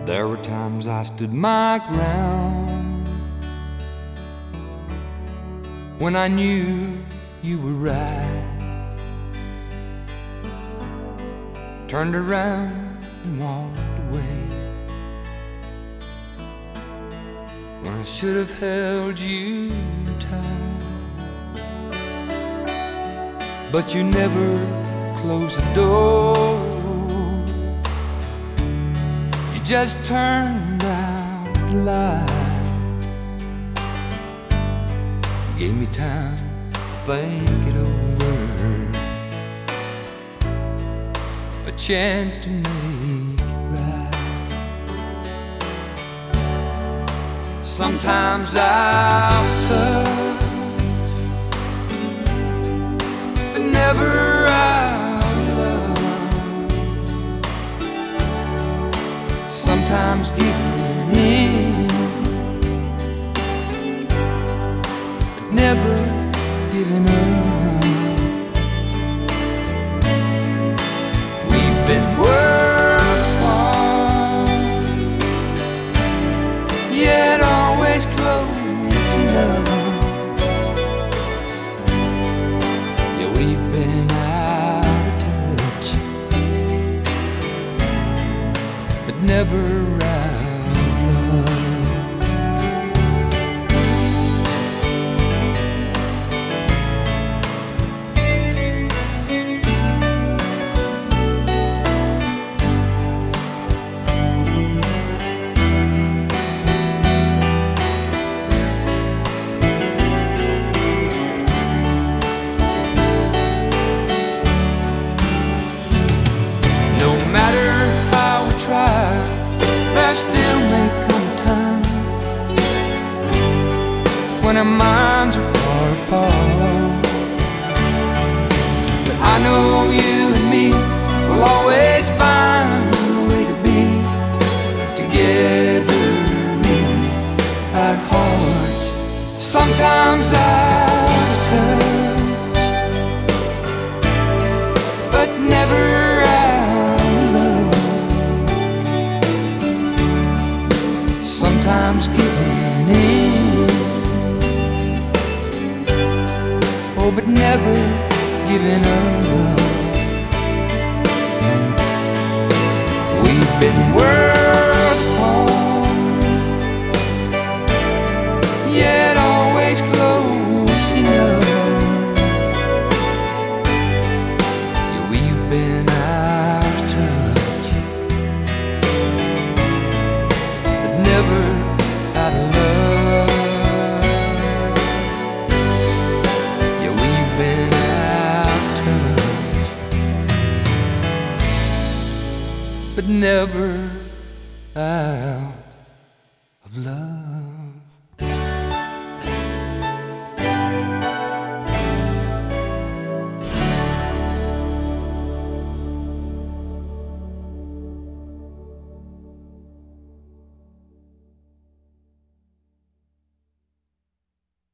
There were times I stood my ground when I knew you were right. Turned around and walked away when I should have held you tight. But you never closed the door. You just turned out the light. You gave me time to think it over, a chance to make it right. Sometimes I'll touch, but never I'll love. Sometimes giving in, but never giving up. We've been worlds apart, yet always close enough. Yeah, we've been out of touch, but never out of love. No matter how we try, there still may come a time when our minds are far apart. But I know you and me will always find a way to be together in our hearts. Sometimes I touch, but never sometimes giving in, oh, but never giving up. We've been worlds apart, yet always close enough. Yeah, we've been out of touch, but never out of love. Yeah, we've been out of touch, but never out of love.